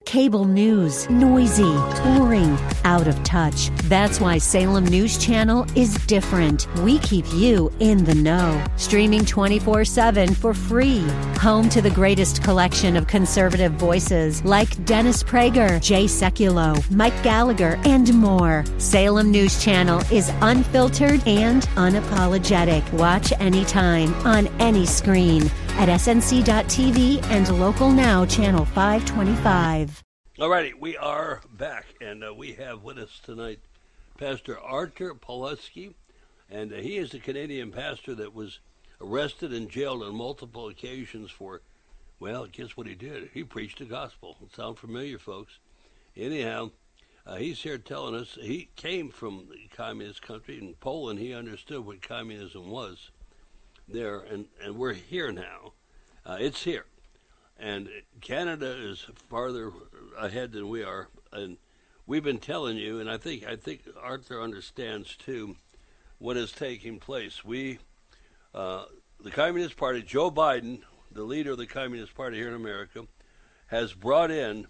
Cable news, noisy, boring, out of touch. That's why Salem News Channel is different. We keep you in the know. Streaming 24/7 for free. Home to the greatest collection of conservative voices like Dennis Prager, Jay Sekulow, Mike Gallagher, and more. Salem News Channel is unfiltered and unapologetic. Watch anytime, on any screen, at snc.tv and Local Now Channel 525. All righty, we are back, and we have with us tonight Pastor Artur Pawlowski, and he is a Canadian pastor that was arrested and jailed on multiple occasions for, well, guess what he did? He preached the gospel. Sound familiar, folks? Anyhow, he's here telling us he came from the communist country. In Poland, he understood what communism was there, and we're here now. It's here. And Canada is farther ahead than we are, and we've been telling you, and I think Arthur understands too, what is taking place. We, the Communist Party, Joe Biden, the leader of the Communist Party here in America, has brought in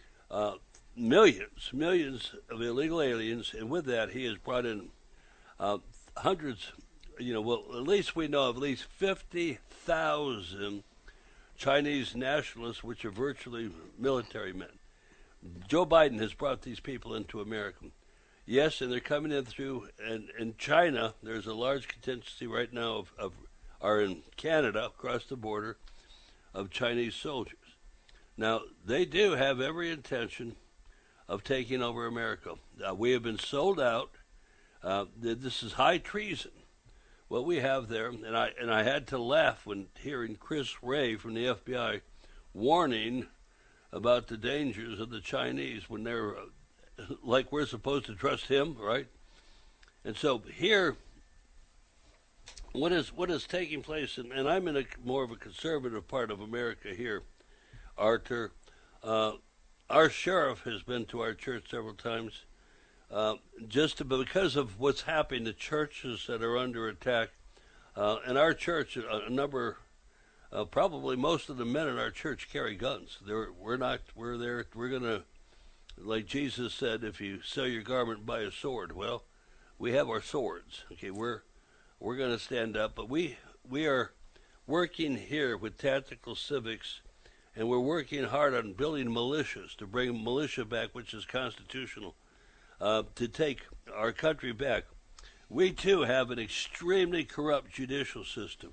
millions of illegal aliens, and with that, he has brought in hundreds. Well, at least we know of at least 50,000 Chinese nationalists, which are virtually military men. Joe Biden has brought these people into America. Yes, and they're coming in through, and in China, there's a large contingency right now or in Canada, across the border, of Chinese soldiers. Now, they do have every intention of taking over America. We have been sold out. This is high treason, what we have there, and I had to laugh when hearing Chris Wray from the FBI warning about the dangers of the Chinese when they're like we're supposed to trust him, right? And so here, what is taking place, and I'm in more of a conservative part of America here, Arthur. Our sheriff has been to our church several times. Because of what's happening, the churches that are under attack, and our church, a number, probably most of the men in our church carry guns. We're gonna, like Jesus said, if you sell your garment, buy a sword. Well, we have our swords. Okay, we're gonna stand up, but we are working here with Tactical Civics, and we're working hard on building militias to bring militia back, which is constitutional. To take our country back. We, too, have an extremely corrupt judicial system,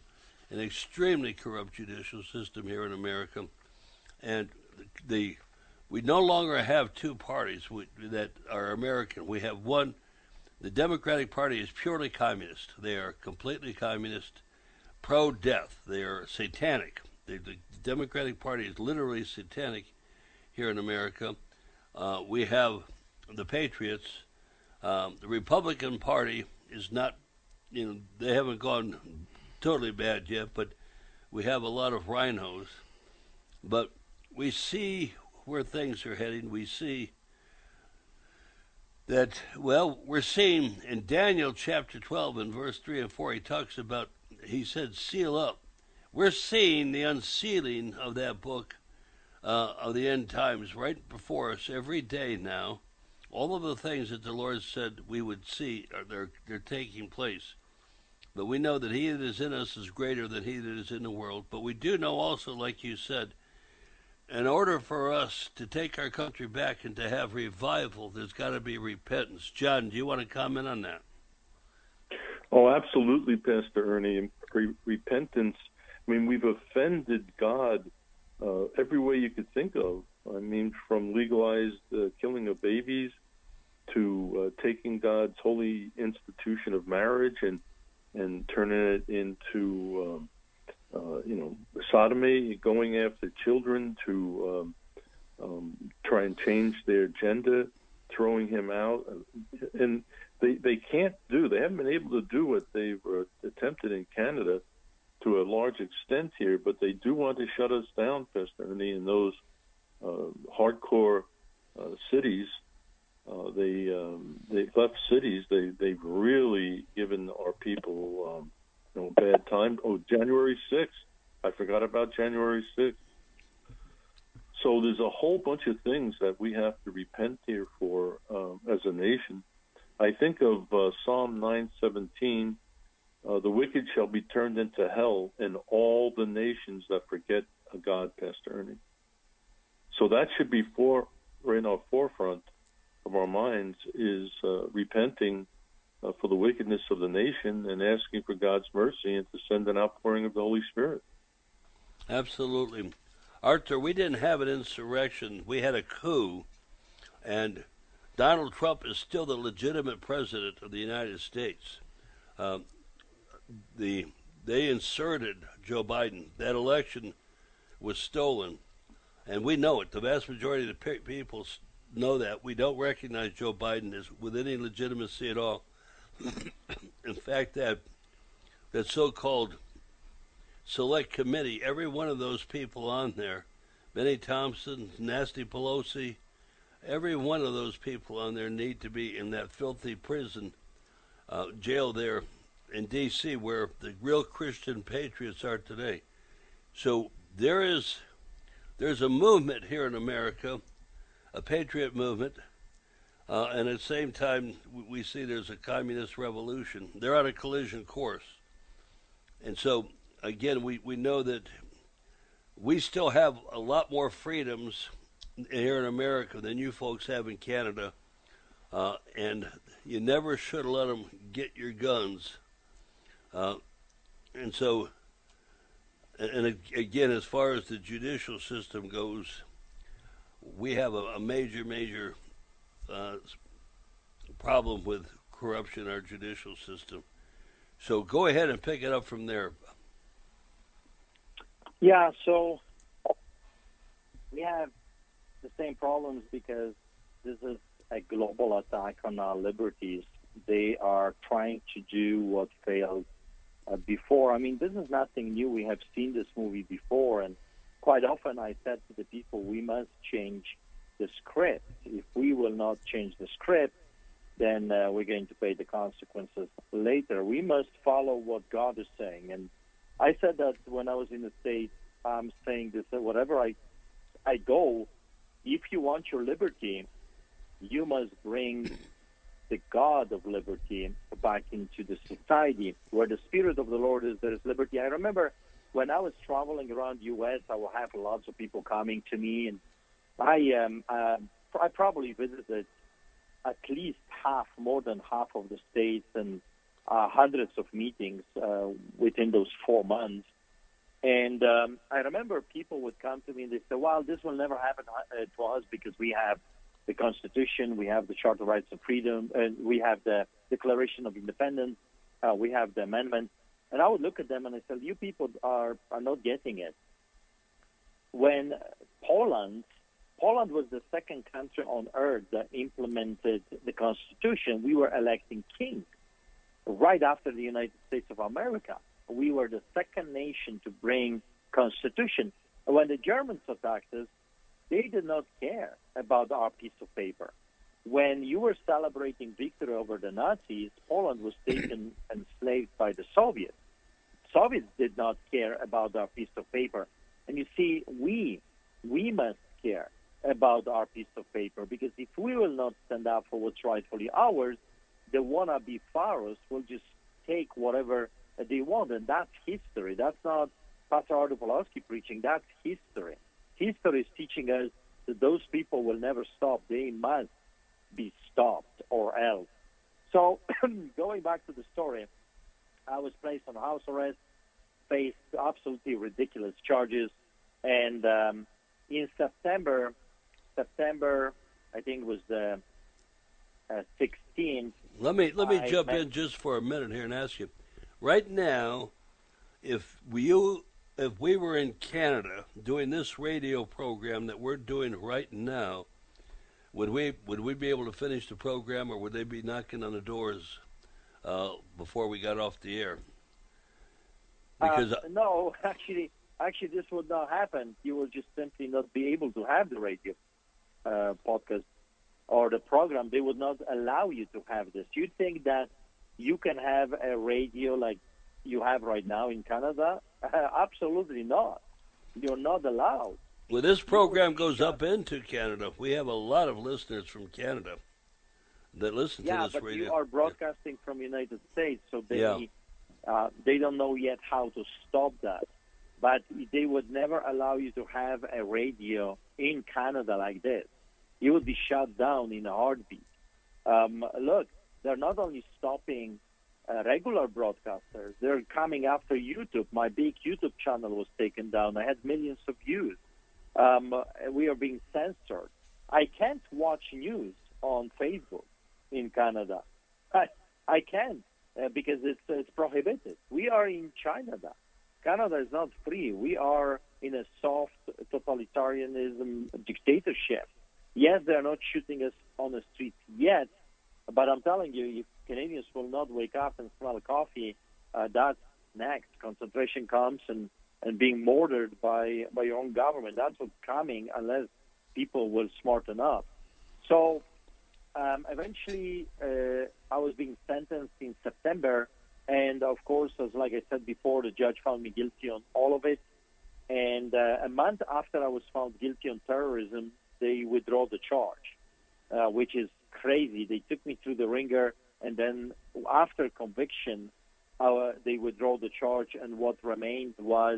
here in America. And we no longer have two parties that are American. We have one. The Democratic Party is purely communist. They are completely communist, pro-death. They are satanic. The Democratic Party is literally satanic here in America. We have the Patriots. The Republican Party is not, they haven't gone totally bad yet, but we have a lot of rhinos. But we see where things are heading. We see that, we're seeing in Daniel chapter 12 and verse 3 and 4, he said, seal up. We're seeing the unsealing of that book of the end times right before us every day now. All of the things that the Lord said we would see, they're taking place. But we know that he that is in us is greater than he that is in the world. But we do know also, like you said, in order for us to take our country back and to have revival, there's got to be repentance. John, do you want to comment on that? Oh, absolutely, Pastor Ernie. Repentance, we've offended God every way you could think of. From legalized killing of babies to taking God's holy institution of marriage and turning it into, sodomy, going after children to try and change their gender, throwing him out. And they haven't been able to do what they've attempted in Canada to a large extent here, but they do want to shut us down, Pastor Ernie, in those hardcore cities. They've left cities. They've really given our people bad time. Oh, January 6th. I forgot about January 6th. So there's a whole bunch of things that we have to repent here for as a nation. I think of Psalm 9:17, the wicked shall be turned into hell, and all the nations that forget God, Pastor Ernie. So that should be right in our forefront of our minds, is repenting for the wickedness of the nation and asking for God's mercy and to send an outpouring of the Holy Spirit. Absolutely. Arthur, we didn't have an insurrection. We had a coup, and Donald Trump is still the legitimate president of the United States. They inserted Joe Biden. That election was stolen, and we know it. The vast majority of the people know that. We don't recognize Joe Biden as with any legitimacy at all. In fact, that so-called select committee, every one of those people on there, Benny Thompson, Nancy Pelosi, every one of those people on there need to be in that filthy prison, jail there in D.C., where the real Christian patriots are today. So there's a movement here in America, a patriot movement, and at the same time we see there's a communist revolution. They're on a collision course. And so, again, we know that we still have a lot more freedoms here in America than you folks have in Canada, and you never should let them get your guns. And so, and again, as far as the judicial system goes, we have a major problem with corruption in our judicial system. So go ahead and pick it up from there. Yeah, so we have the same problems because this is a global attack on our liberties. They are trying to do what failed before. I mean, this is nothing new. We have seen this movie before, and quite often I said to the people, we must change the script. If we will not change the script, then we're going to pay the consequences later. We must follow what God is saying. And I said that when I was in the States. I'm saying this, that wherever I go, if you want your liberty, you must bring the God of liberty back into the society. Where the Spirit of the Lord is, there is liberty. I remember when I was traveling around the U.S., I will have lots of people coming to me, and I probably visited at least more than half of the states, and hundreds of meetings within those 4 months. And I remember people would come to me and they say, well, this will never happen to us because we have the Constitution, we have the Charter of Rights and Freedom, and we have the Declaration of Independence, we have the amendment. And I would look at them and I said, you people are not getting it. When Poland was the second country on earth that implemented the Constitution, we were electing kings right after the United States of America. We were the second nation to bring Constitution. And when the Germans attacked us, they did not care about our piece of paper. When you were celebrating victory over the Nazis, Poland was taken and enslaved by the Soviets. Soviets did not care about our piece of paper. And you see, we must care about our piece of paper, because if we will not stand up for what's rightfully ours, the wannabe pharaohs will just take whatever they want, and that's history. That's not Pastor Artur Pawlowski preaching. That's history. History is teaching us that those people will never stop. They must be stopped or else. So going back to the story, I was placed on house arrest, faced absolutely ridiculous charges, and in September, I think it was the 16th. Let me jump in just for a minute here and ask you. Right now, if we were in Canada doing this radio program that we're doing right now, would we be able to finish the program, or would they be knocking on the doors before we got off the air? Because no, actually, this would not happen. You will just simply not be able to have the radio podcast or the program. They would not allow you to have this. You think that you can have a radio like you have right now in Canada? Absolutely not. You're not allowed. When this program goes up into Canada, we have a lot of listeners from Canada that listen to this but radio. You are broadcasting from United States, so they Yeah. they don't know yet how to stop that. But they would never allow you to have a radio in Canada like this. You would be shut down in a heartbeat. Look, they're not only stopping regular broadcasters, they're coming after YouTube. My big YouTube channel was taken down. I had millions of views. We are being censored. I can't watch news on Facebook in Canada. I can't because it's prohibited. We are in China now. Canada is not free. We are in a soft totalitarianism dictatorship. Yes, they're not shooting us on the streets yet, but I'm telling you, if Canadians will not wake up and smell coffee, that's next. Concentration camps and being murdered by your own government. That's what's coming unless people will smarten up. So eventually, I was being sentenced in September. And, of course, as like I said before, the judge found me guilty on all of it. And a month after I was found guilty on terrorism, they withdraw the charge, which is crazy. They took me through the ringer, and then after conviction, they withdraw the charge, and what remained was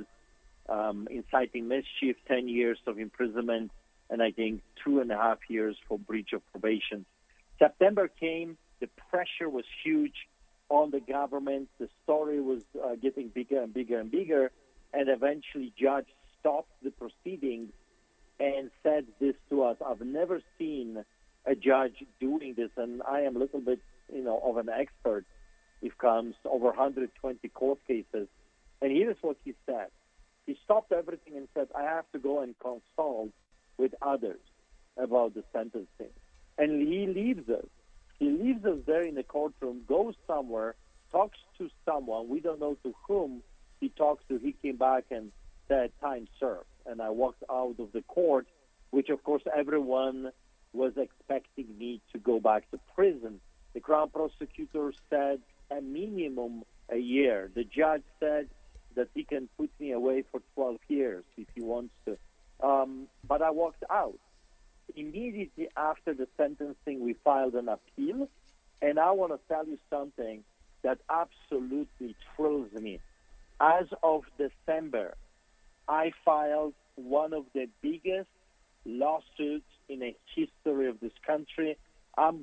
inciting mischief, 10 years of imprisonment, and I think 2.5 years for breach of probation. September came. The pressure was huge on the government. The story was getting bigger and bigger and bigger, and eventually judge stopped the proceedings and said this to us. I've never seen a judge doing this, and I am a little bit, of an expert if it comes over 120 court cases. And here's what he said. He stopped everything and said, I have to go and consult with others about the sentencing. And he leaves us. He leaves us there in the courtroom, goes somewhere, talks to someone, we don't know to whom he talks to. He came back and said, time served. And I walked out of the court, which, of course, everyone was expecting me to go back to prison. The Crown Prosecutor said a minimum a year. The judge said that he can put me away for 12 years if he wants to. But I walked out. Immediately after the sentencing, we filed an appeal, and I want to tell you something that absolutely thrills me. As of December, I filed one of the biggest lawsuits in the history of this country. I'm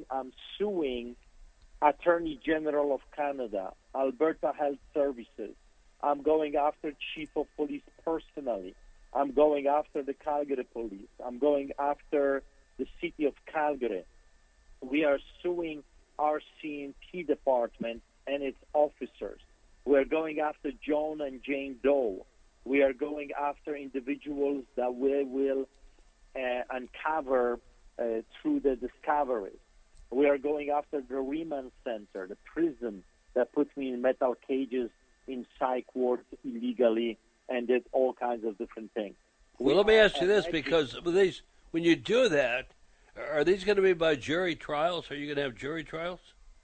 suing Attorney General of Canada, Alberta Health Services. I'm going after Chief of Police personally. I'm going after the Calgary Police. I'm going after the City of Calgary. We are suing our CNT department and its officers. We're going after John and Jane Doe. We are going after individuals that we will uncover through the discovery. We are going after the remand center, the prison that puts me in metal cages in psych wards illegally, and did all kinds of different things. Well, let me ask you this, because when you do that, are these going to be by jury trials? Are you going to have jury trials?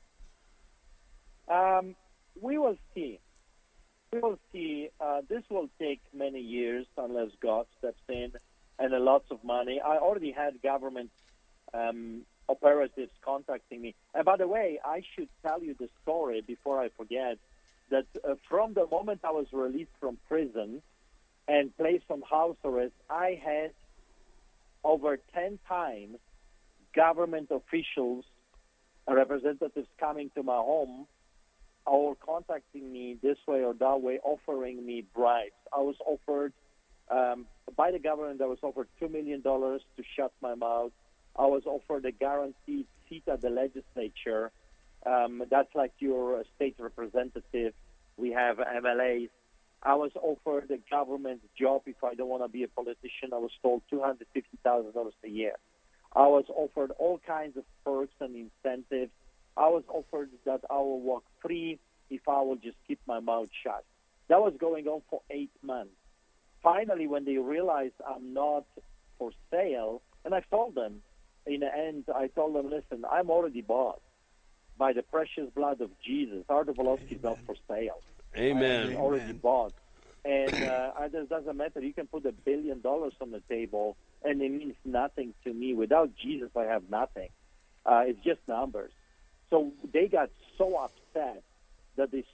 We will see. We will see. This will take many years unless God steps in, and lots of money. I already had government operatives contacting me. And by the way, I should tell you the story before I forget, that from the moment I was released from prison and placed on house arrest, I had over 10 times government officials, representatives coming to my home or contacting me this way or that way, offering me bribes. I was offered, by the government, I was offered $2 million to shut my mouth. I was offered a guaranteed seat at the legislature. That's like your state representative. We have MLAs. I was offered a government job if I don't want to be a politician. I was told $250,000 a year. I was offered all kinds of perks and incentives. I was offered that I will walk free if I will just keep my mouth shut. That was going on for 8 months. Finally, when they realized I'm not for sale, and I told them, in the end, I told them, listen, I'm already bought by the precious blood of Jesus. Artur Pawlowski is not for sale. Amen. I'm already bought. And it doesn't matter. You can put $1 billion on the table, and it means nothing to me. Without Jesus, I have nothing. It's just numbers. So they got so upset that they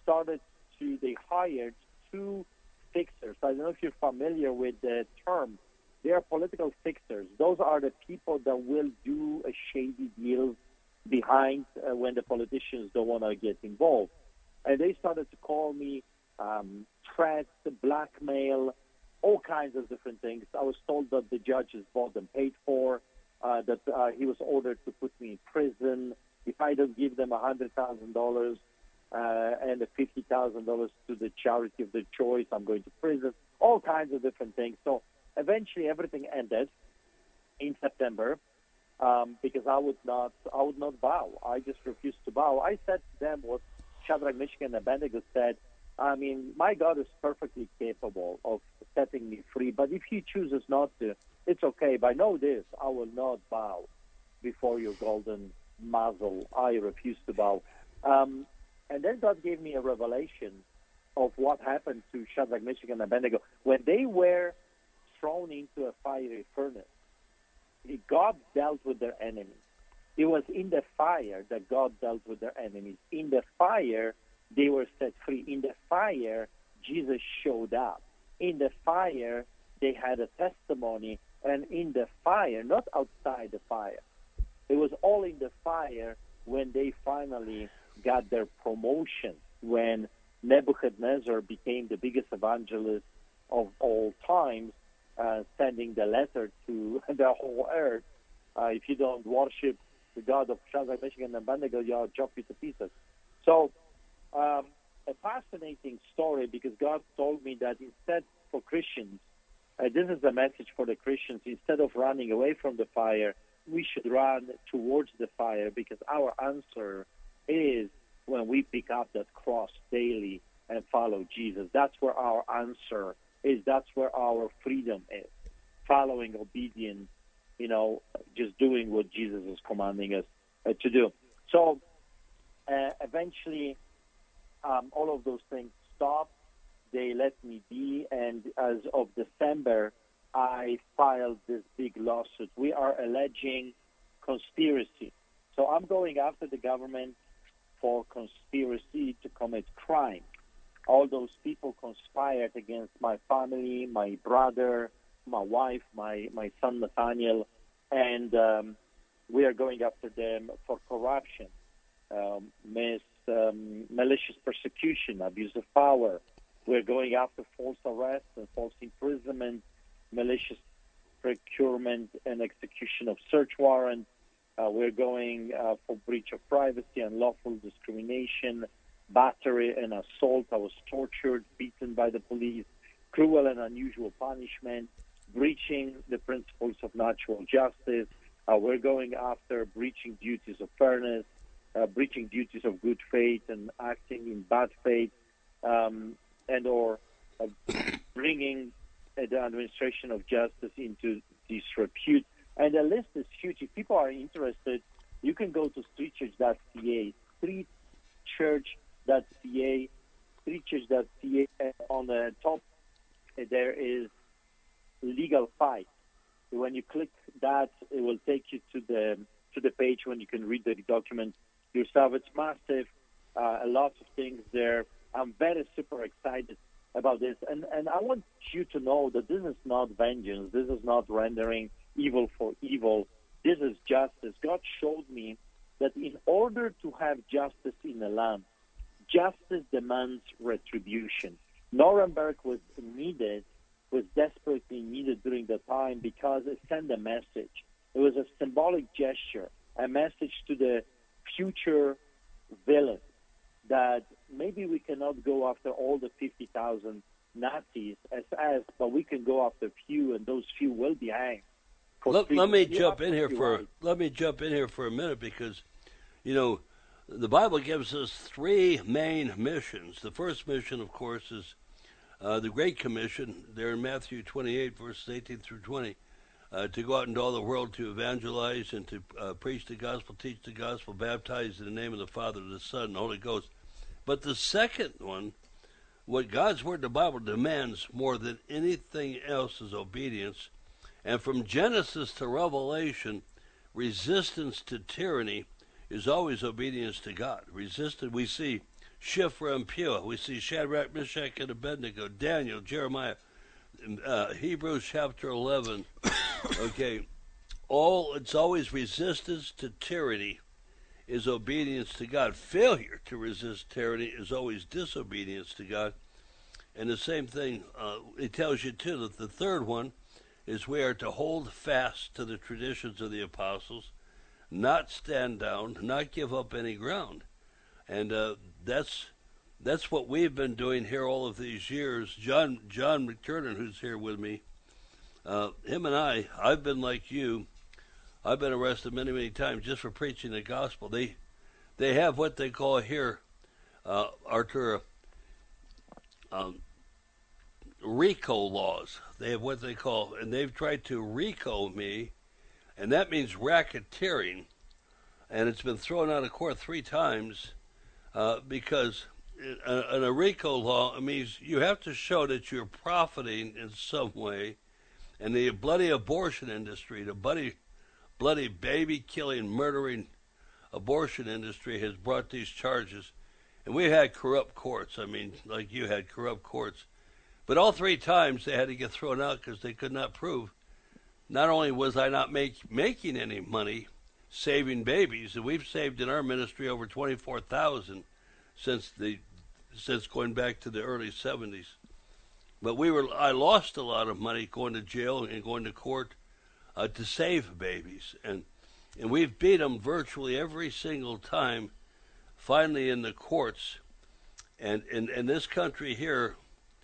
hired 2 fixers. I don't know if you're familiar with the term. They are political fixers. Those are the people that will do a shady deal behind when the politicians don't want to get involved. And they started to call me threats, blackmail, all kinds of different things. I was told that the judges bought them paid for, that he was ordered to put me in prison. If I don't give them $100,000 and $50,000 to the charity of their choice, I'm going to prison. All kinds of different things. So eventually everything ended in September because I would not bow. I just refused to bow. I said to them what Shadrach, Meshach, and Abednego said. I mean, my God is perfectly capable of setting me free, but if he chooses not to, it's okay. But know this, I will not bow before your golden muzzle. I refuse to bow. And then God gave me a revelation of what happened to Shadrach, Meshach, and Abednego. When they were thrown into a fiery furnace, God dealt with their enemies. It was in the fire that God dealt with their enemies. In the fire, they were set free. In the fire, Jesus showed up. In the fire, they had a testimony. And in the fire, not outside the fire, it was all in the fire when they finally got their promotion, when Nebuchadnezzar became the biggest evangelist of all times, sending the letter to the whole earth. If you don't worship the God of Shadrach, Meshach, and Abednego, you'll chop you to pieces. So, a fascinating story, because God told me that instead for Christians, this is a message for the Christians, instead of running away from the fire, we should run towards the fire, because our answer is when we pick up that cross daily and follow Jesus. That's where our answer is. That's where our freedom is. Following obedience, just doing what Jesus is commanding us to do. So eventually, all of those things stopped. They let me be, and as of December, I filed this big lawsuit. We are alleging conspiracy. So I'm going after the government for conspiracy to commit crime. All those people conspired against my family, my brother, my wife, my son Nathaniel, and we are going after them for corruption, malicious persecution, abuse of power. We're going after false arrest and false imprisonment, malicious procurement and execution of search warrants. We're going for breach of privacy, unlawful discrimination, battery and assault. I was tortured, beaten by the police, cruel and unusual punishment, breaching the principles of natural justice. We're going after breaching duties of fairness, breaching duties of good faith and acting in bad faith, and or bringing the administration of justice into disrepute. And the list is huge. If people are interested, you can go to streetchurch.ca, streetchurch.ca, and on the top there is legal fight. When you click that, it will take you to the page when you can read the document yourself. It's massive, a lot of things there. I'm very super excited about this, and I want you to know that this is not vengeance. This is not rendering evil for evil. This is justice. God showed me that in order to have justice in the land, justice demands retribution. Nuremberg was desperately needed during the time because it sent a message. It was a symbolic gesture, a message to the future villains that maybe we cannot go after all the 50,000 Nazis but we can go after few, and those few will be hanged. Let me jump in here for a minute, because the Bible gives us 3 main missions. The first mission, of course, is the Great Commission, there in Matthew 28, verses 18 through 20, to go out into all the world to evangelize and to preach the gospel, teach the gospel, baptize in the name of the Father, the Son, and the Holy Ghost. But the second one what God's Word, the Bible, demands more than anything else is obedience. And from Genesis to Revelation, resistance to tyranny is always obedience to God. Resistance, we see Shiphrah and Puah, we see Shadrach, Meshach, and Abednego, Daniel, Jeremiah, Hebrews chapter 11. Okay, it's always resistance to tyranny is obedience to God. Failure to resist tyranny is always disobedience to God. And the same thing, it tells you too that the third one is we are to hold fast to the traditions of the apostles, not stand down, not give up any ground. And that's what we've been doing here all of these years. John McTurnan, who's here with me, him and I've been like you. I've been arrested many, many times just for preaching the gospel. They have what they call here, Artur, RICO laws. They have what they call, and they've tried to RICO me, and that means racketeering, and it's been thrown out of court 3 times because in a RICO law, it means you have to show that you're profiting in some way, and the bloody abortion industry, the bloody baby-killing, murdering abortion industry has brought these charges, and we had corrupt courts. I mean, like you had corrupt courts. But all 3 times they had to get thrown out because they could not prove. Not only was I not making any money saving babies, and we've saved in our ministry over 24,000 since going back to the early 70s. But I lost a lot of money going to jail and going to court to save babies, and we've beat them virtually every single time. Finally, in the courts, and in this country here,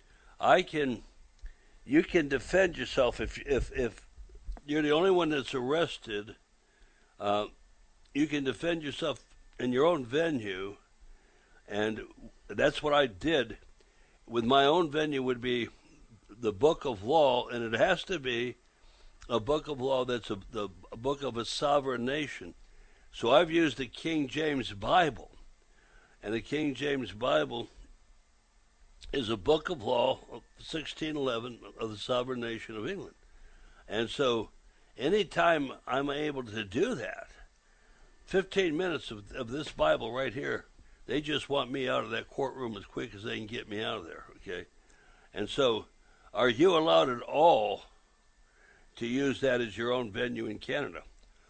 you can defend yourself if you're the only one that's arrested. You can defend yourself in your own venue, and that's what I did. With my own venue would be the Book of Law, and it has to be a book of law that's a book of a sovereign nation. So I've used the King James Bible, and the King James Bible is a book of law, 1611, of the sovereign nation of England. And so anytime I'm able to do that, 15 minutes of this Bible right here, they just want me out of that courtroom as quick as they can get me out of there, okay? And so are you allowed at all to use that as your own venue in Canada?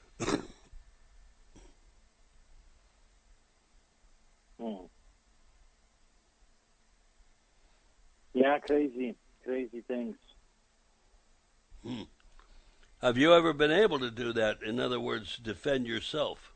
Yeah, crazy things. Have you ever been able to do that? In other words, defend yourself?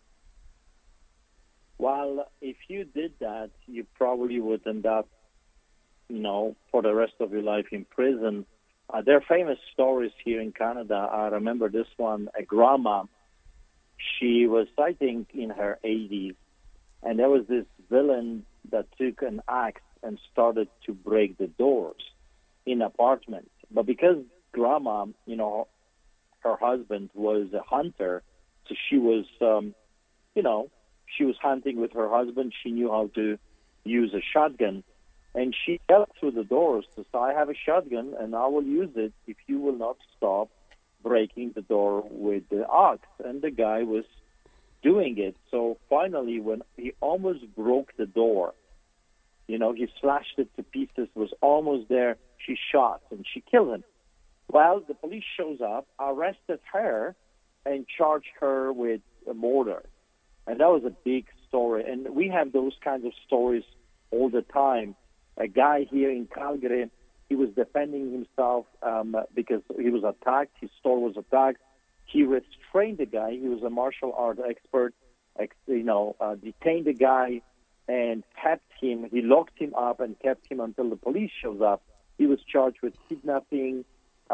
Well, if you did that, you probably would end up, for the rest of your life in prison. There are famous stories here in Canada. I remember this one, a grandma. She was, I think, in her 80s, and there was this villain that took an axe and started to break the doors in apartments. But because grandma, her husband was a hunter, so she was, she was hunting with her husband. She knew how to use a shotgun. And she yelled through the doors to say, I have a shotgun, and I will use it if you will not stop breaking the door with the axe. And the guy was doing it. So finally, when he almost broke the door, he slashed it to pieces, was almost there, she shot, and she killed him. Well, the police shows up, arrested her, and charged her with a murder. And that was a big story. And we have those kinds of stories all the time. A guy here in Calgary, he was defending himself because he was attacked. His store was attacked. He restrained the guy. He was a martial art expert. Detained the guy and kept him. He locked him up and kept him until the police shows up. He was charged with kidnapping,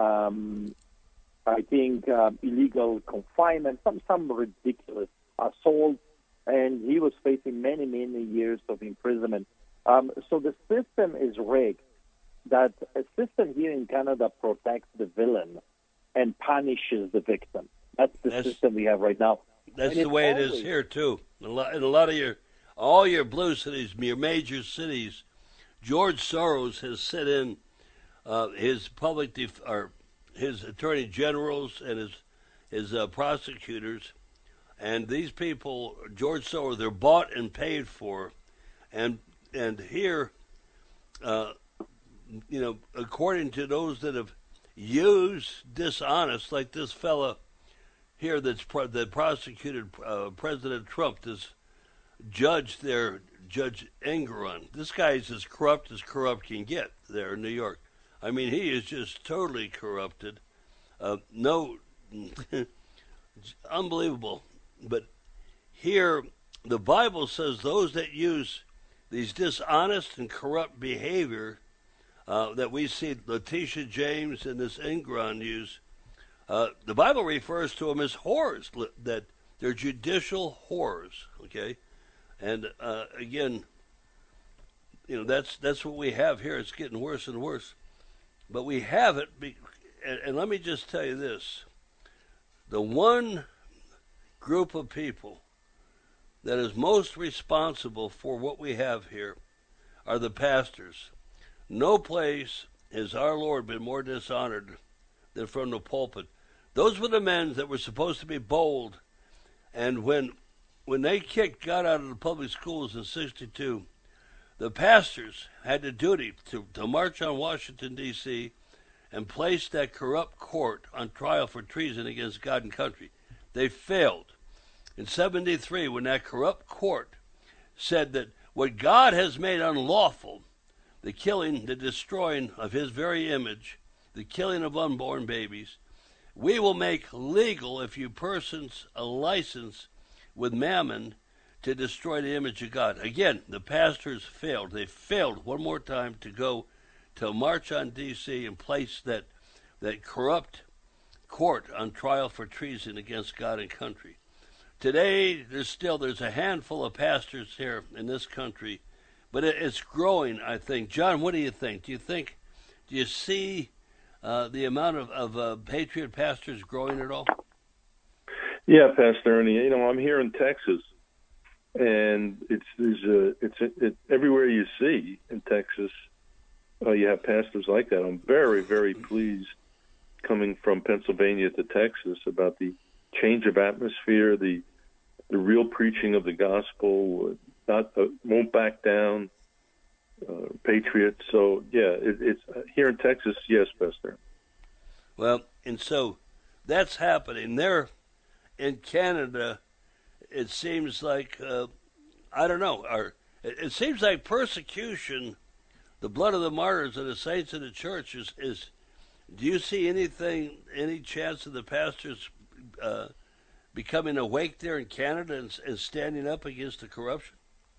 illegal confinement, some ridiculous assault, and he was facing many, many years of imprisonment. So the system is rigged. That a system here in Canada protects the villain and punishes the victim. That's the system we have right now. That's the way it is here too. In a lot of all your blue cities, your major cities, George Soros has sent in his his attorney generals and his prosecutors, and these people, George Soros, they're bought and paid for, and here, according to those that have used dishonest, like this fella here that prosecuted President Trump, this judge there, Judge Engoron. This guy is as corrupt can get there in New York. I mean, he is just totally corrupted. Unbelievable. But here, the Bible says those that use these dishonest and corrupt behavior that we see Letitia James and this Engoron use, the Bible refers to them as whores, that they're judicial whores, okay? And again, that's what we have here. It's getting worse and worse. But we have it, and let me just tell you this. The one group of people that is most responsible for what we have here are the pastors. No place has our Lord been more dishonored than from the pulpit. Those were the men that were supposed to be bold, and when they kicked God out of the public schools in '62, the pastors had the duty to march on Washington, D.C., and place that corrupt court on trial for treason against God and country. They failed. In '73, when that corrupt court said that what God has made unlawful, the killing, the destroying of his very image, the killing of unborn babies, we will make legal if you persons a license with mammon to destroy the image of God. Again, the pastors failed. They failed one more time to go to march on D.C. and place that corrupt court on trial for treason against God and country. Today, there's a handful of pastors here in this country, but it's growing, I think. John, what do you think? Do you see the amount of patriot pastors growing at all? Yeah, Pastor Ernie. I'm here in Texas, and it's everywhere you see in Texas, you have pastors like that. I'm very, very pleased coming from Pennsylvania to Texas about the change of atmosphere, the real preaching of the gospel, won't back down, patriots. So yeah, it's here in Texas. Yes, Pastor. Well, and so that's happening there in Canada. It seems like I don't know. It seems like persecution, the blood of the martyrs and the saints of the church is. Do you see any chance of the pastors becoming awake there in Canada and standing up against the corruption?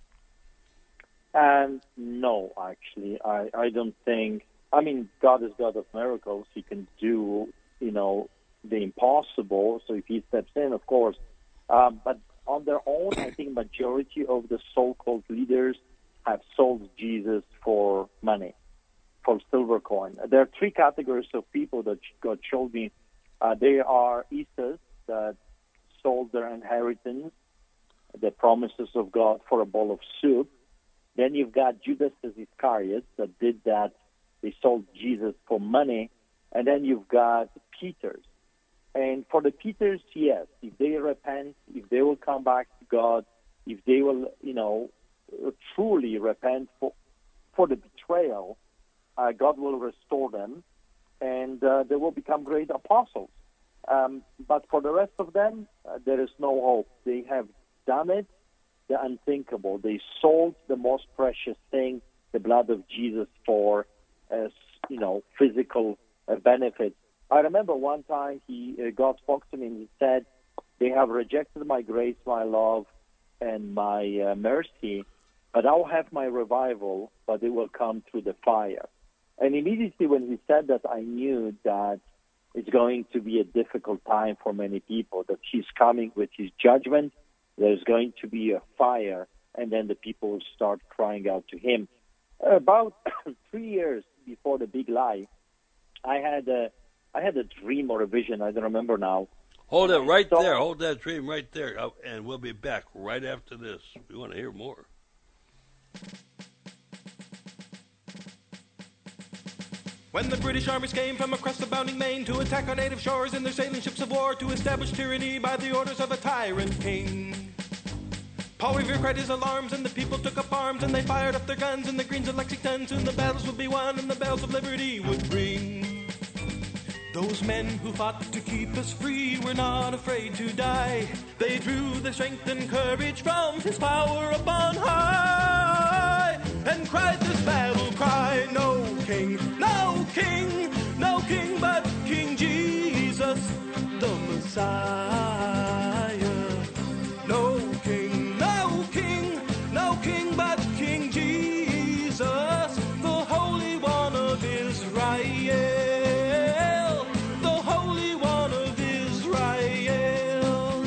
No, actually, I don't think. I mean, God is God of miracles. He can do, the impossible. So if He steps in, of course. But on their own, I think majority of the so-called leaders have sold Jesus for money, for silver coin. There are three categories of people that God showed me. They are Esau that sold their inheritance, the promises of God, for a bowl of soup. Then you've got Judas Iscariot that did that. They sold Jesus for money. And then you've got Peters. And for the Peters, yes, if they repent, if they will come back to God, if they will, truly repent for the betrayal, God will restore them, and they will become great apostles. But for the rest of them, there is no hope. They have done it, the unthinkable. They sold the most precious thing, the blood of Jesus, for physical benefit. I remember one time God spoke to me and He said, "They have rejected my grace, my love, and my mercy, but I'll have my revival, but it will come through the fire." And immediately when He said that, I knew that it's going to be a difficult time for many people, that He's coming with His judgment. There's going to be a fire, and then the people will start crying out to Him. About 3 years before the big lie, I had a dream or a vision. I don't remember now. Hold it right there. Hold that dream right there, and we'll be back right after this. We want to hear more. When the British armies came from across the bounding main to attack our native shores in their sailing ships of war to establish tyranny by the orders of a tyrant king. Paul Revere cried his alarms and the people took up arms and they fired up their guns and the Greens of Lexington. Soon the battles would be won and the bells of liberty would ring. Those men who fought to keep us free were not afraid to die. They drew their strength and courage from his power upon high and cried this battle cry, no king, no king, no king but King Jesus, the Messiah. No king, no king, no king but King Jesus, the Holy One of Israel, the Holy One of Israel.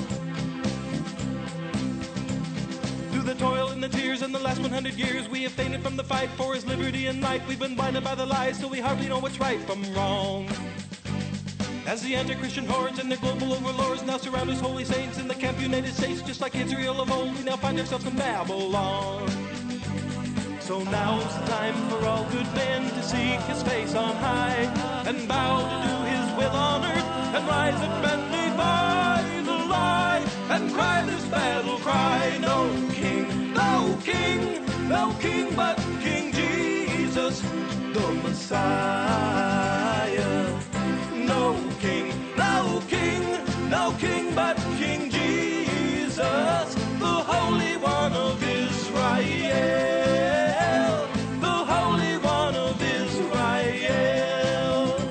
Through the toil and the tears and the last 100 years, we have fainted from the fight for his liberty and life. We've been blinded by the lies, so we hardly know what's right from wrong. As the anti-Christian hordes and their global overlords now surround his holy saints in the camp United States, just like Israel of old, we now find ourselves in Babylon. So now's the time for all good men to seek his face on high and bow to do his will on earth and rise up and defy the lie and cry this battle cry, no king, no king, no king but King Jesus, the Messiah. No king, no king, no king but King Jesus, the Holy One of Israel, the Holy One of Israel.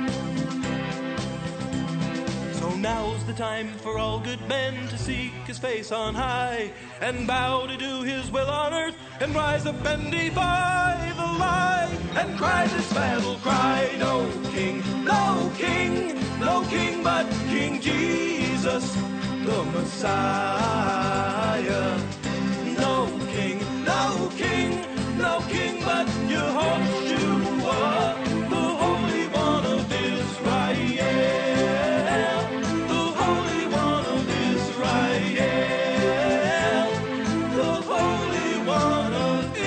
So now's the time for all good men to seek his face on high and bow to do his will on earth and rise up and defy the lie and cry this battle cry, no king, no king, no king but King Jesus, the Messiah. No king, no king, no king but Yehoshua, the Holy One of Israel, the Holy One of Israel, the Holy One of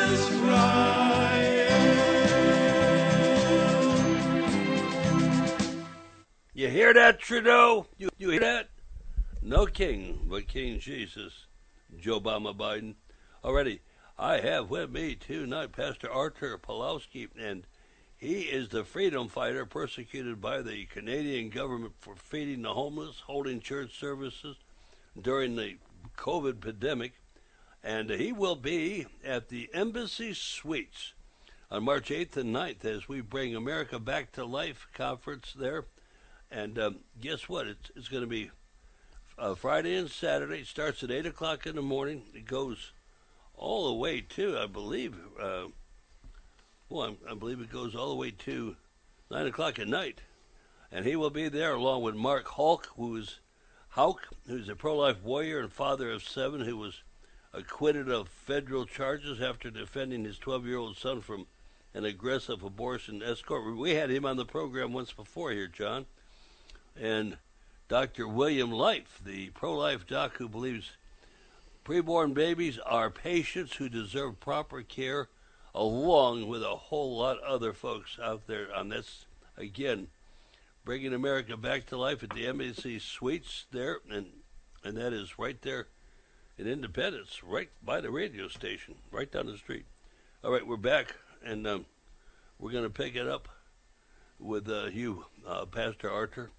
Israel. You hear that, Trudeau? You hear that? No king but King Jesus. Joe Obama Biden. Already, I have with me tonight Pastor Artur Pawlowski, and he is the freedom fighter persecuted by the Canadian government for feeding the homeless, holding church services during the COVID pandemic, and he will be at the Embassy Suites on March 8th and 9th as we bring America Back to Life conference there. And guess what? It's going to be Friday and Saturday. It starts at 8 o'clock in the morning. It goes all the way to, I believe, I believe it goes all the way to 9 o'clock at night. And he will be there along with Mark Houck, who's a pro-life warrior and father of 7 who was acquitted of federal charges after defending his 12-year-old son from an aggressive abortion escort. We had him on the program once before here, John. And Dr. William Life, the pro-life doc who believes preborn babies are patients who deserve proper care, along with a whole lot of other folks out there on this, again, bringing America back to life at the Embassy Suites there, and that is right there in Independence, right by the radio station, right down the street. All right, we're back, and we're going to pick it up with you, Pastor Artur.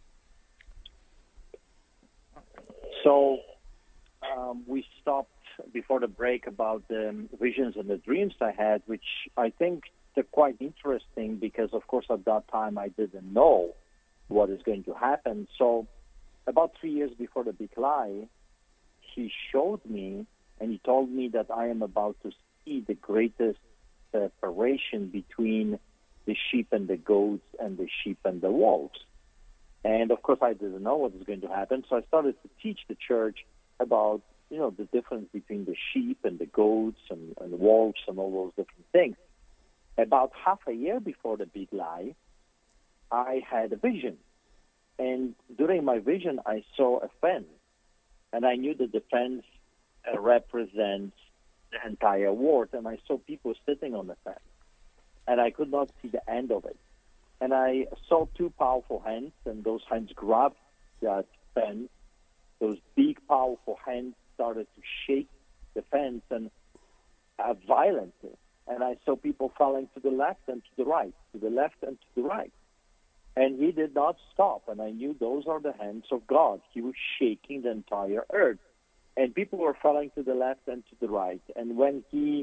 So we stopped before the break about the visions and the dreams I had, which I think they're quite interesting because, of course, at that time I didn't know what is going to happen. So about 3 years before the big lie, he showed me and he told me that I am about to see the greatest separation between the sheep and the goats and the sheep and the wolves. And, of course, I didn't know what was going to happen, so I started to teach the church about, the difference between the sheep and the goats and the wolves and all those different things. About half a year before the big lie, I had a vision. And during my vision, I saw a fence. And I knew that the fence represents the entire world. And I saw people sitting on the fence. And I could not see the end of it. and I saw two powerful hands, and those hands grabbed that fence. Those big, powerful hands started to shake the fence and violently. And I saw people falling to the left and to the right, to the left and to the right. And he did not stop. And I knew those are the hands of God. He was shaking the entire earth. And people were falling to the left and to the right. And when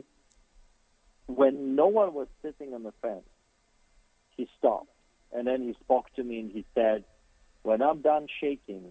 no one was sitting on the fence, he stopped. And then he spoke to me and he said, when I'm done shaking,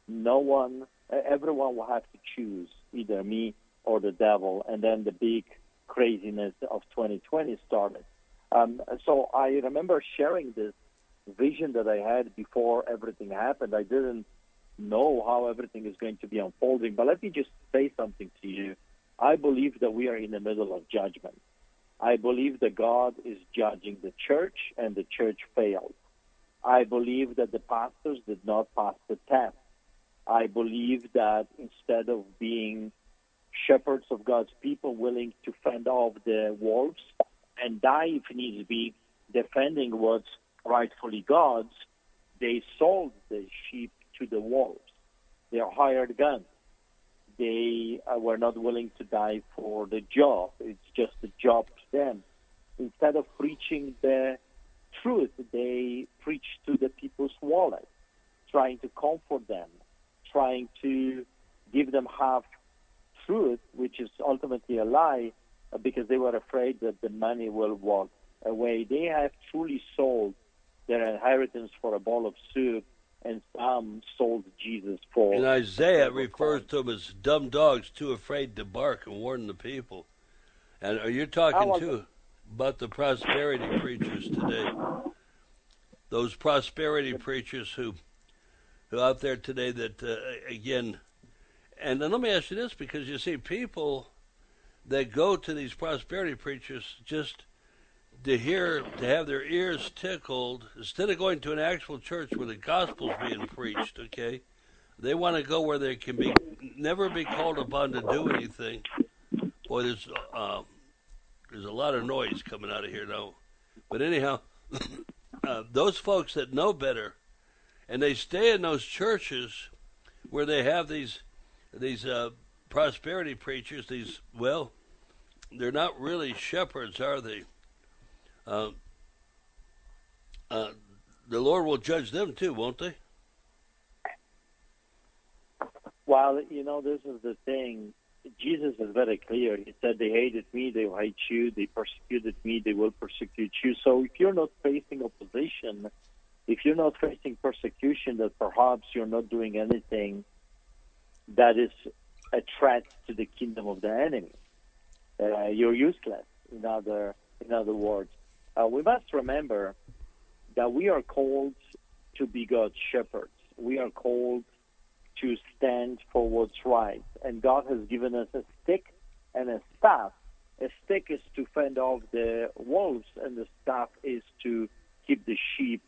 everyone will have to choose either me or the devil. And then the big craziness of 2020 started. So I remember sharing this vision that I had before everything happened. I didn't know how everything is going to be unfolding, but let me just say something to you. I believe that we are in the middle of judgment. I believe that God is judging the church, and the church failed. I believe that the pastors did not pass the test. I believe that instead of being shepherds of God's people, willing to fend off the wolves and die if needs be, defending what's rightfully God's, they sold the sheep to the wolves. They are hired guns. They were not willing to die for the job. It's just a job to them. Instead of preaching the truth, they preach to the people's wallet, trying to comfort them, trying to give them half truth, which is ultimately a lie, because they were afraid that the money will walk away. They have truly sold their inheritance for a bowl of soup, and some sold Jesus for... And Isaiah refers to them as dumb dogs, too afraid to bark and warn the people. And are you talking, too, about the prosperity preachers today? Those prosperity preachers who out there today that, again... And then let me ask you this, because you see people that go to these prosperity preachers just to have their ears tickled, instead of going to an actual church where the gospel's being preached, okay? They want to go where they can never be called upon to do anything. Boy, there's a lot of noise coming out of here now. But anyhow, those folks that know better, and they stay in those churches where they have these prosperity preachers, they're not really shepherds, are they? The Lord will judge them too, won't they? Well, this is the thing. Jesus is very clear. He said, they hated me, they will hate you. They persecuted me, they will persecute you. So if you're not facing opposition, if you're not facing persecution, that perhaps you're not doing anything that is a threat to the kingdom of the enemy. You're useless, in other words. We must remember that we are called to be God's shepherds. We are called to stand for what's right. And God has given us a stick and a staff. A stick is to fend off the wolves, and the staff is to keep the sheep,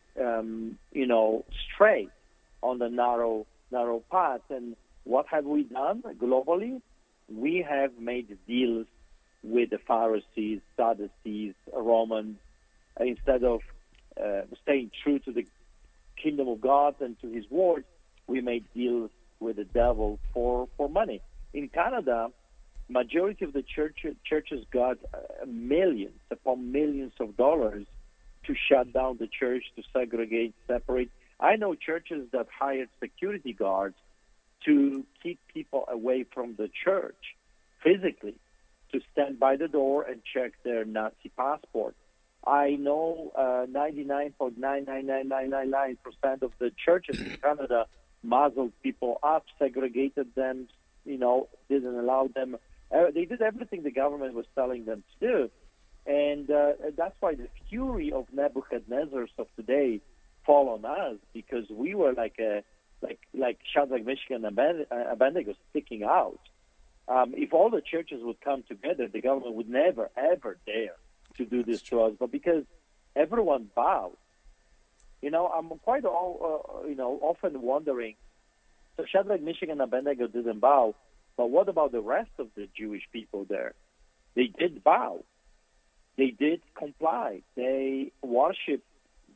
straight on the narrow path. And what have we done globally? We have made deals with the Pharisees, Sadducees, Romans. Instead of staying true to the kingdom of God and to His word, we made deals with the devil for money. In Canada, majority of the churches got millions upon millions of dollars to shut down the church, to segregate, separate. I know churches that hired security guards to keep people away from the church physically, to stand by the door and check their Nazi passport. I know 99.99999% of the churches in Canada muzzled people up, segregated them, didn't allow them. They did everything the government was telling them to do. And that's why the fury of Nebuchadnezzar of today fall on us, because we were like Shadrach, Meshach, and Abednego sticking out. If all the churches would come together, the government would never, ever dare to do this to us. But because everyone bowed, I'm quite often wondering, so Shadrach, Meshach, and Abednego didn't bow, but what about the rest of the Jewish people there? They did bow. They did comply. They worshiped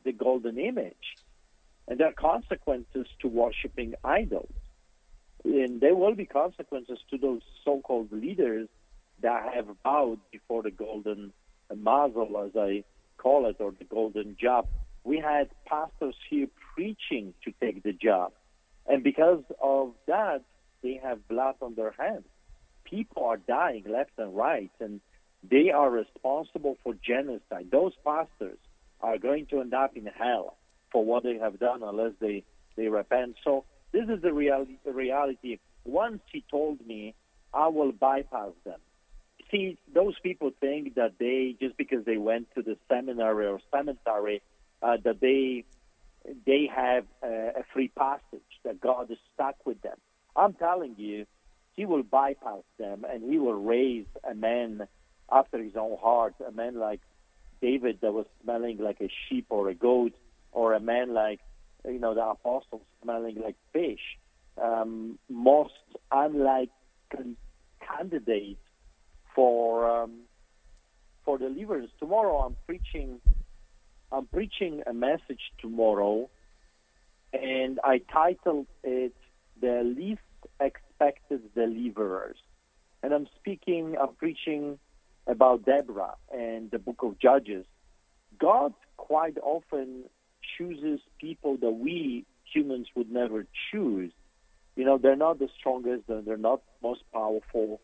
the golden image. And there are consequences to worshiping idols. And there will be consequences to those so-called leaders that have bowed before the golden muzzle, as I call it, or the golden job. We had pastors here preaching to take the job. And because of that, they have blood on their hands. People are dying left and right, and they are responsible for genocide. Those pastors are going to end up in hell for what they have done unless they repent. So this is the reality. Once he told me, I will bypass them. See, those people think that they, just because they went to the seminary or cemetery, that they have a free passage, that God is stuck with them. I'm telling you, he will bypass them, and he will raise a man after his own heart, a man like David that was smelling like a sheep or a goat, or a man like, the apostles smelling like fish. Most unlikely candidates for deliverance. Tomorrow I'm preaching a message tomorrow, and I titled it "The Least Expected Deliverers." And I'm preaching about Deborah and the book of Judges. God quite often chooses people that we humans would never choose. They're not the strongest, they're not most powerful.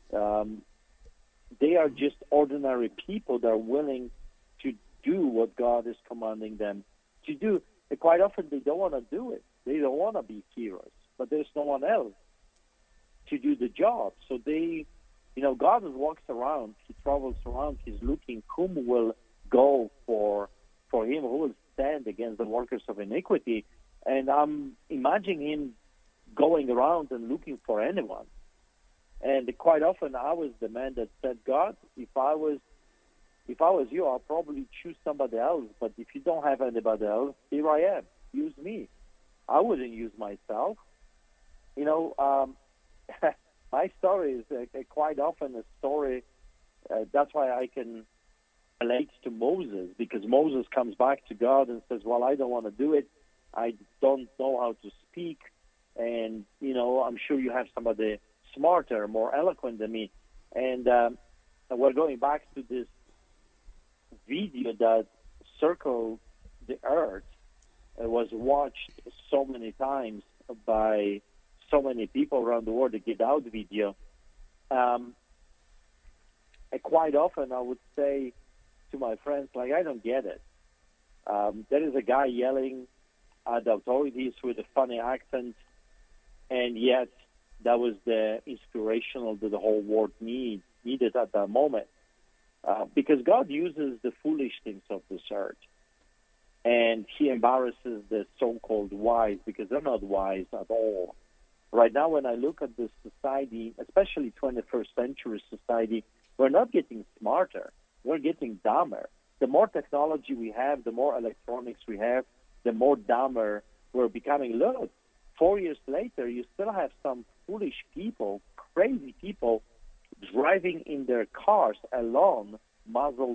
They are just ordinary people that are willing to do what God is commanding them to do. And quite often they don't want to do it. They don't want to be heroes, but there's no one else to do the job. So God walks around, he travels around, he's looking whom will go for him, who will stand against the workers of iniquity. And I'm imagining him going around and looking for anyone. And quite often I was the man that said, God, if I was you, I'll probably choose somebody else. But if you don't have anybody else, here I am. Use me. I wouldn't use myself. My story is quite often a story. That's why I can relate to Moses, because Moses comes back to God and says, well, I don't want to do it. I don't know how to speak. And, I'm sure you have somebody smarter, more eloquent than me. And we're going back to this video that circled the earth. It was watched so many times by so many people around the world, the Get Out video. And quite often I would say to my friends, I don't get it. There is a guy yelling at the authorities with a funny accent, and yet that was the inspirational that the whole world needed at that moment. Because God uses the foolish things of this earth, and he embarrasses the so-called wise, because they're not wise at all. Right now, when I look at this society, especially 21st century society, we're not getting smarter. We're getting dumber. The more technology we have, the more electronics we have, the more dumber we're becoming. Look, 4 years later, you still have some foolish people, crazy people, driving in their cars alone, muzzled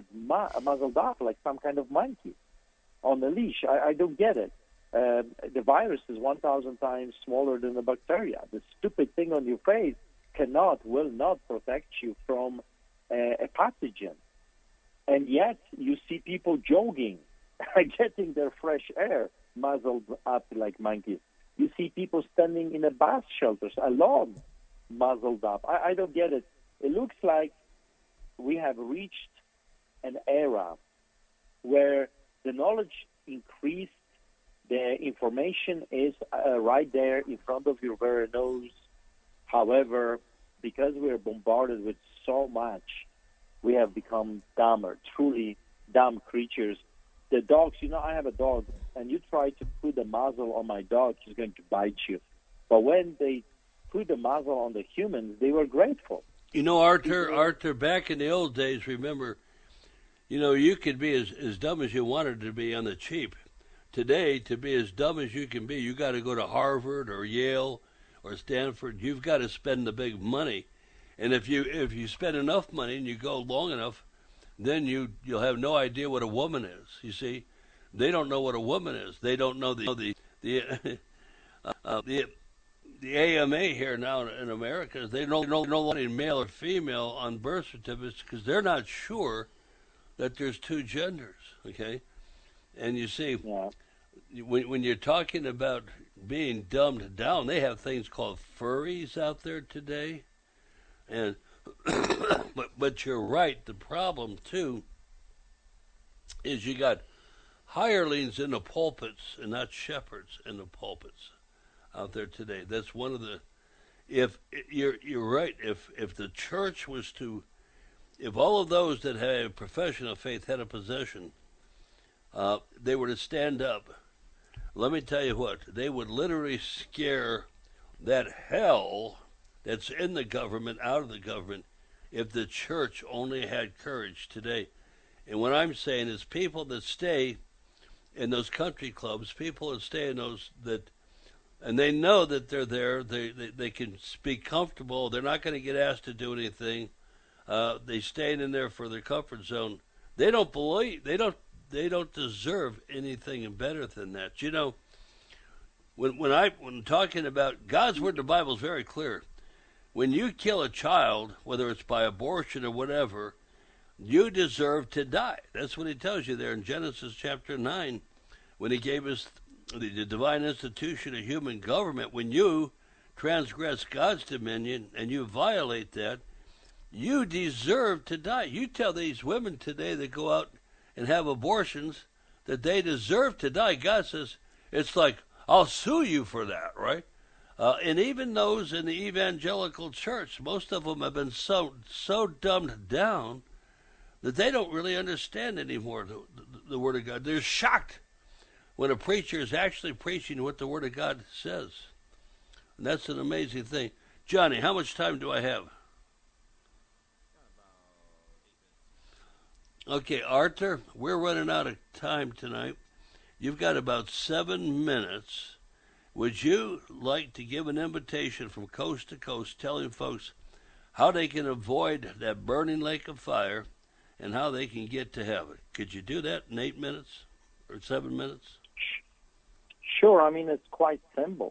up like some kind of monkey on a leash. I don't get it. The virus is 1,000 times smaller than the bacteria. The stupid thing on your face will not protect you from a pathogen. And yet you see people jogging, getting their fresh air, muzzled up like monkeys. You see people standing in the bus shelters alone, muzzled up. I don't get it. It looks like we have reached an era where the knowledge increased, the information is right there in front of your very nose. However, because we are bombarded with so much, we have become dumber, truly dumb creatures. The dogs, I have a dog, and you try to put a muzzle on my dog, he's going to bite you. But when they put the muzzle on the humans, they were grateful. Arthur, back in the old days, remember, you could be as dumb as you wanted to be on the cheap. Today, to be as dumb as you can be, you got to go to Harvard or Yale or Stanford. You've got to spend the big money. And if you spend enough money and you go long enough, then you'll have no idea what a woman is. You see, They don't know what a woman is. They don't know the AMA here now in America. They don't know any male or female on birth certificates because they're not sure that there's two genders. Okay, and you see, when you're talking about being dumbed down, they have things called furries out there today, and but you're right. The problem too is you got hirelings in the pulpits and not shepherds in the pulpits out there today. That's one of the. If you're right, if the church was to, if all of those that have a profession of faith had a possession, they were to stand up. Let me tell you what, they would literally scare that hell that's in the government out of the government if the church only had courage today. And what I'm saying is people that stay in those country clubs, people that stay in those that, and they know that they're there, they can be comfortable, they're not going to get asked to do anything, they staying in there for their comfort zone. They don't believe, they don't deserve anything better than that. You know, when talking about God's word, the Bible is very clear. When you kill a child, whether it's by abortion or whatever, you deserve to die. That's what he tells you there in Genesis chapter 9, when he gave us the divine institution of human government. When you transgress God's dominion and you violate that, you deserve to die. You tell these women today that go out and have abortions that they deserve to die. God says, it's like, I'll sue you for that, right? And even those in the evangelical church, most of them have been so dumbed down that they don't really understand anymore the Word of God. They're shocked when a preacher is actually preaching what the Word of God says. And that's an amazing thing. Johnny, how much time do I have? Okay, Arthur, we're running out of time tonight. You've got about 7 minutes. Would you like to give an invitation from coast to coast telling folks how they can avoid that burning lake of fire and how they can get to heaven? Could you do that in 8 minutes or 7 minutes? Sure. I mean, it's quite simple.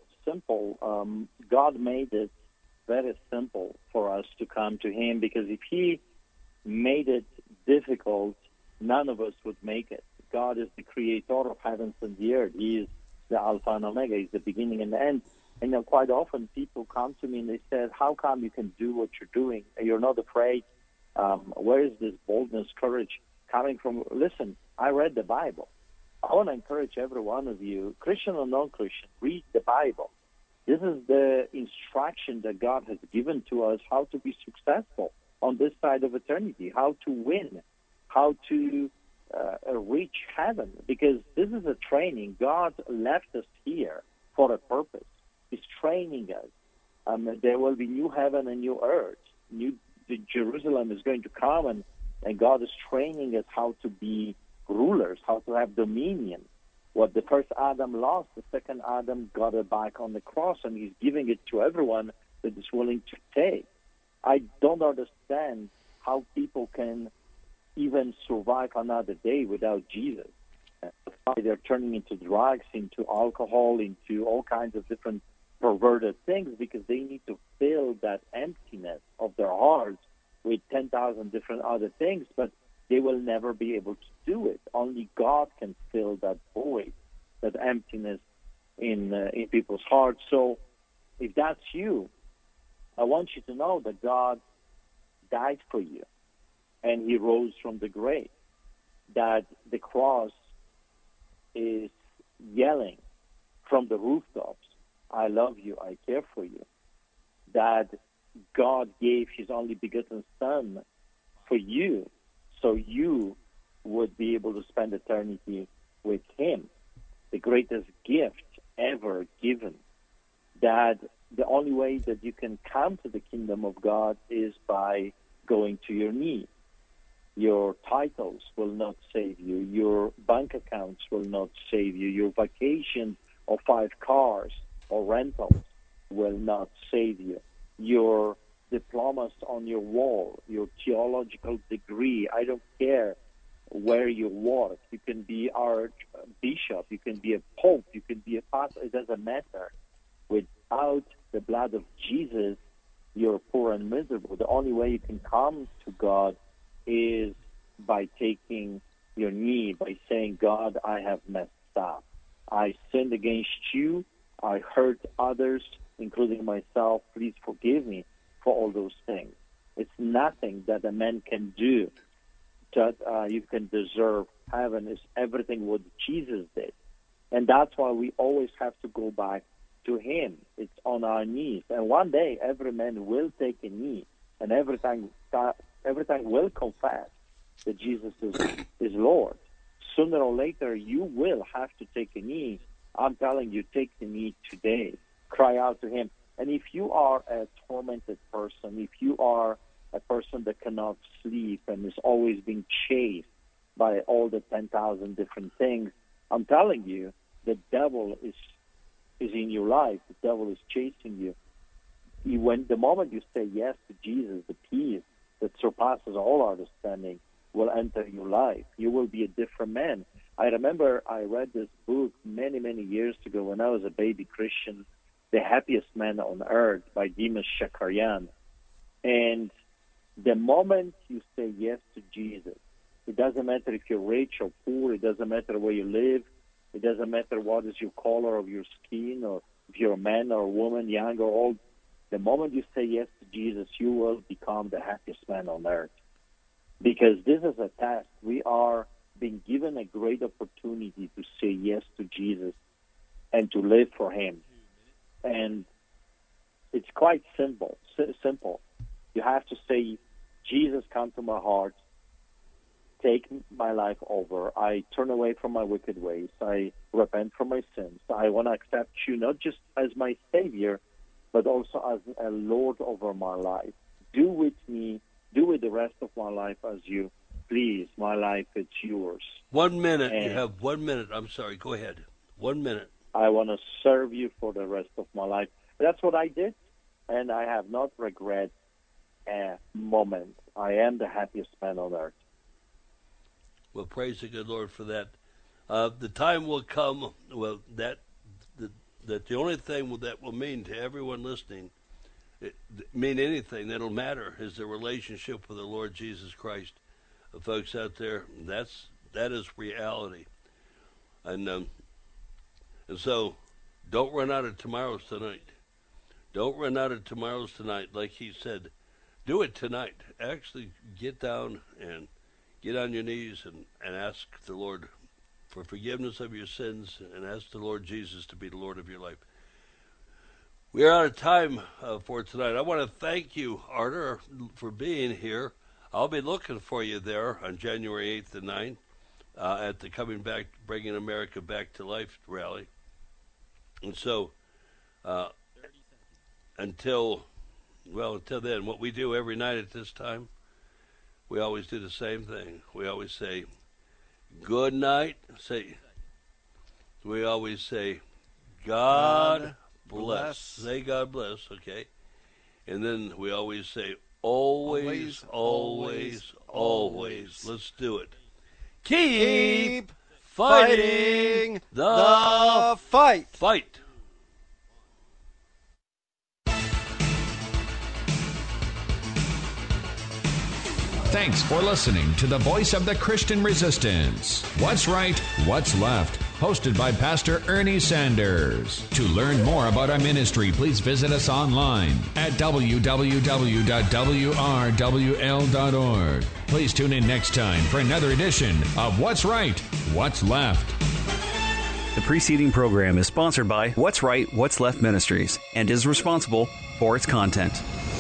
God made it very simple for us to come to Him, because if He made it difficult, none of us would make it. God is the creator of heavens and the earth. He is the Alpha and Omega. He's the beginning and the end. And you know, quite often people come to me and they say, how come you can do what you're doing? You're not afraid. Where is this boldness, courage coming from? Listen, I read the Bible. I want to encourage every one of you, Christian or non-Christian, read the Bible. This is the instruction that God has given to us how to be successful on this side of eternity, how to win, how to reach heaven, because this is a training. God left us here for a purpose. He's training us. There will be new heaven and new earth. Jerusalem is going to come, and God is training us how to be rulers, how to have dominion. What the first Adam lost, the second Adam got it back on the cross, and He's giving it to everyone that is willing to take. I don't understand how people can even survive another day without Jesus. They're turning into drugs, into alcohol, into all kinds of different perverted things, because they need to fill that emptiness of their hearts with 10,000 different other things, but they will never be able to do it. Only God can fill that void, that emptiness in people's hearts. So if that's you, I want you to know that God died for you, and He rose from the grave, that the cross is yelling from the rooftops, I love you, I care for you, that God gave His only begotten Son for you, so you would be able to spend eternity with Him, the greatest gift ever given, that the only way that you can come to the kingdom of God is by going to your knees. Your titles will not save you. Your bank accounts will not save you. Your vacation or 5 cars or rentals will not save you. Your diplomas on your wall, your theological degree, I don't care where you work. You can be bishop, you can be a pope, you can be a pastor. It doesn't matter. Without the blood of Jesus, you're poor and miserable. The only way you can come to God is by taking your knee, by saying, God, I have messed up. I sinned against you. I hurt others, including myself. Please forgive me for all those things. It's nothing that a man can do that you can deserve heaven. Is everything what Jesus did. And that's why we always have to go back to him. It's on our knees. And one day, every man will take a knee, and every time will confess that Jesus is Lord. Sooner or later, you will have to take a knee. I'm telling you, take the knee today. Cry out to him. And if you are a tormented person, if you are a person that cannot sleep and is always being chased by all the 10,000 different things, I'm telling you, the devil is in your life. The devil is chasing you. When the moment you say yes to Jesus, the peace that surpasses all understanding will enter your life. You will be a different man. I remember I read this book many, many years ago when I was a baby Christian, The Happiest Man on Earth by Demis Shakarian. And the moment you say yes to Jesus, it doesn't matter if you're rich or poor, it doesn't matter where you live, it doesn't matter what is your color of your skin, or if you're a man or a woman, young or old. The moment you say yes to Jesus, you will become the happiest man on earth. Because this is a test. We are being given a great opportunity to say yes to Jesus and to live for him. And it's quite simple. You have to say, Jesus, come to my heart. Take my life over. I turn away from my wicked ways. I repent from my sins. I want to accept you not just as my Savior, but also as a Lord over my life. Do with the rest of my life as you please. My life, it's yours. 1 minute. And you have 1 minute. I'm sorry. Go ahead. 1 minute. I want to serve you for the rest of my life. That's what I did, and I have not regret a moment. I am the happiest man on earth. Well, praise the good Lord for that. The time will come, that the only thing that will mean to everyone listening, mean anything that'll matter, is the relationship with the Lord Jesus Christ. Folks out there, that is reality. And so, don't run out of tomorrows tonight. Don't run out of tomorrows tonight. Like he said, do it tonight. Actually, get down and get on your knees and ask the Lord for forgiveness of your sins, and ask the Lord Jesus to be the Lord of your life. We are out of time for tonight. I want to thank you, Artur, for being here. I'll be looking for you there on January 8th and 9th at the Coming Back, Bringing America Back to Life rally. And so, until then, what we do every night at this time, we always do the same thing. We always say, good night. We always say, God bless. Say God bless, okay? And then we always say, always, always, always. Let's do it. Keep fighting the fight. Thanks for listening to the Voice of the Christian Resistance. What's Right, What's Left? Hosted by Pastor Ernie Sanders. To learn more about our ministry, please visit us online at www.wrwl.org. Please tune in next time for another edition of What's Right, What's Left. The preceding program is sponsored by What's Right, What's Left Ministries and is responsible for its content.